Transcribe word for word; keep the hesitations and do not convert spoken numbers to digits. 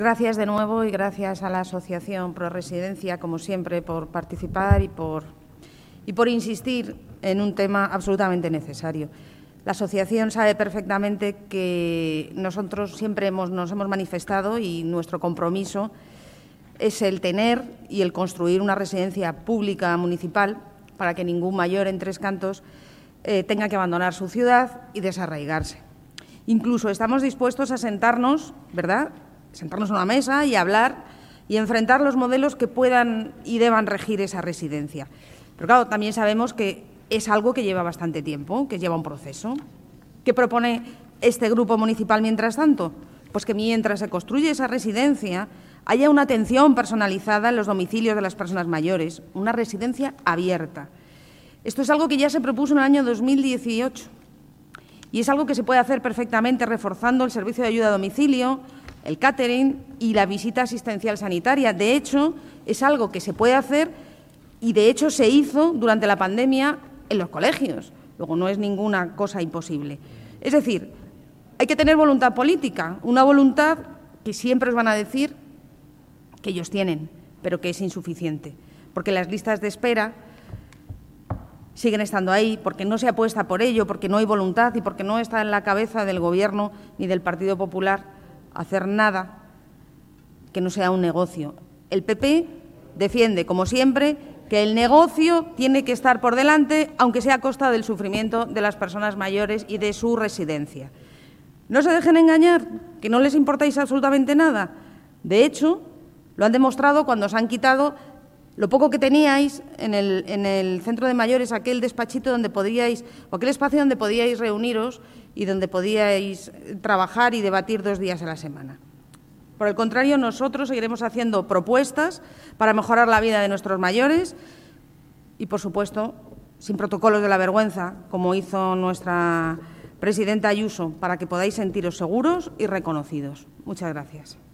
Gracias de nuevo y gracias a la Asociación Pro Residencia, como siempre, por participar y por, y por insistir en un tema absolutamente necesario. La asociación sabe perfectamente que nosotros siempre hemos, nos hemos manifestado y nuestro compromiso es el tener y el construir una residencia pública municipal para que ningún mayor en Tres Cantos eh, tenga que abandonar su ciudad y desarraigarse. Incluso estamos dispuestos a sentarnos, ¿verdad?, sentarnos a una mesa y hablar y enfrentar los modelos que puedan y deban regir esa residencia. Pero claro, también sabemos que es algo que lleva bastante tiempo, que lleva un proceso. ¿Qué propone este grupo municipal mientras tanto? Pues que mientras se construye esa residencia haya una atención personalizada en los domicilios de las personas mayores, una residencia abierta. Esto es algo que ya se propuso en el año dos mil dieciocho y es algo que se puede hacer perfectamente reforzando el servicio de ayuda a domicilio, el catering y la visita asistencial sanitaria. De hecho, es algo que se puede hacer y, de hecho, se hizo durante la pandemia en los colegios. Luego, no es ninguna cosa imposible. Es decir, hay que tener voluntad política, una voluntad que siempre os van a decir que ellos tienen, pero que es insuficiente, porque las listas de espera siguen estando ahí, porque no se apuesta por ello, porque no hay voluntad y porque no está en la cabeza del Gobierno ni del Partido Popular hacer nada que no sea un negocio. El P P defiende, como siempre, que el negocio tiene que estar por delante, aunque sea a costa del sufrimiento de las personas mayores y de su residencia. No se dejen engañar, que no les importáis absolutamente nada. De hecho, lo han demostrado cuando os han quitado lo poco que teníais en el, en el centro de mayores, aquel despachito donde podíais, o aquel espacio donde podíais reuniros y donde podíais trabajar y debatir dos días a la semana. Por el contrario, nosotros seguiremos haciendo propuestas para mejorar la vida de nuestros mayores y, por supuesto, sin protocolos de la vergüenza, como hizo nuestra presidenta Ayuso, para que podáis sentiros seguros y reconocidos. Muchas gracias.